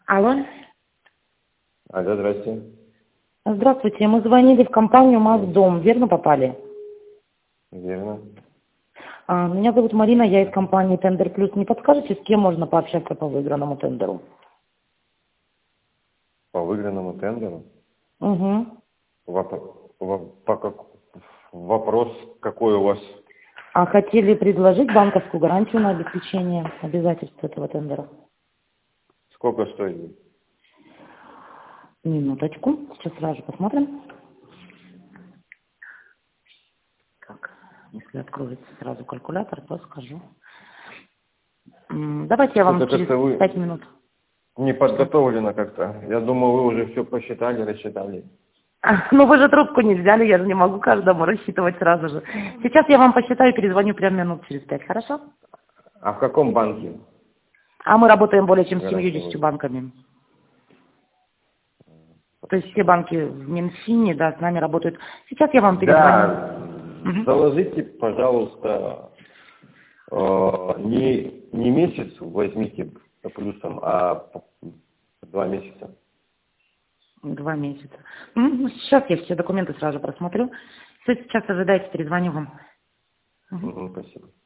Алло. Алло, здрасте. Здравствуйте, мы звонили в компанию «Моздом», верно попали? Верно. Меня зовут Марина, я из компании «Тендер Плюс». Не подскажете, с кем можно пообщаться по выигранному тендеру? По выигранному тендеру? Угу. Вопрос какой у вас? Хотели предложить банковскую гарантию на обеспечение обязательств этого тендера. Сколько стоит? Минуточку, сейчас сразу посмотрим. Так, если откроется сразу калькулятор, то скажу. Давайте я вам Что-то через как-то вы 5 минут. не подготовлено как-то. Я думал, вы уже все посчитали, рассчитали. Ну вы же трубку не взяли, я же не могу каждому рассчитывать сразу же. Сейчас я вам посчитаю и перезвоню прямо минут через 5, хорошо? А в каком банке? Мы работаем более чем с Гарантия 70 будет? банками. То есть все банки в Минфине, да, с нами работают. Сейчас я вам перезвоню. Да, Мгм. заложите, пожалуйста, не месяц возьмите плюсом, а 2 месяца. 2 месяца. Сейчас я все документы сразу просмотрю. Все, сейчас ожидайте, перезвоню вам. Мгм. Спасибо.